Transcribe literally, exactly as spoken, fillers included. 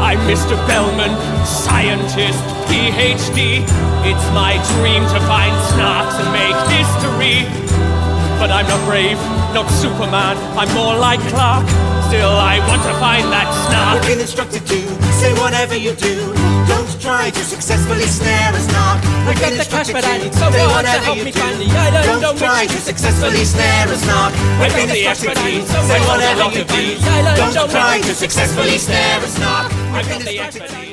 I'm Mister Bellman, scientist, P H D. It's my dream to find Snarks and make history. But I'm not brave, not Superman, I'm more like Clark. Still, I want to find that Snark. We've been instructed to say whatever you do, don't try to successfully snare a Snark. We've been instructed to say whatever you do, don't try to successfully snare a Snark. We've been instructed to say whatever you do, don't try to successfully snare a Snark. We've been instructed to